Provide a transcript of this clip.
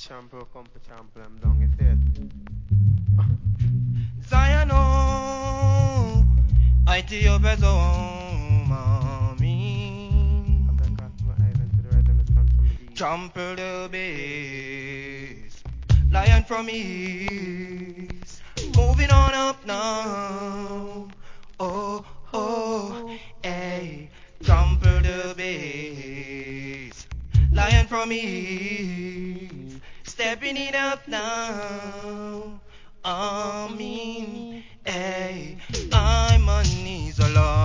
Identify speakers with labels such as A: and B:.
A: Champion come to champion them down, you see it?
B: Zion, oh, Ethiopia's home,
A: As I
B: mommy.
A: cast my eyes into the rise and the sun from the east.
B: Trample the base, lion from east, moving on up now. Oh, oh, hey, trample the base, lion from east, stepping it up now. I mean, hey, I'm on knees, oh Lord.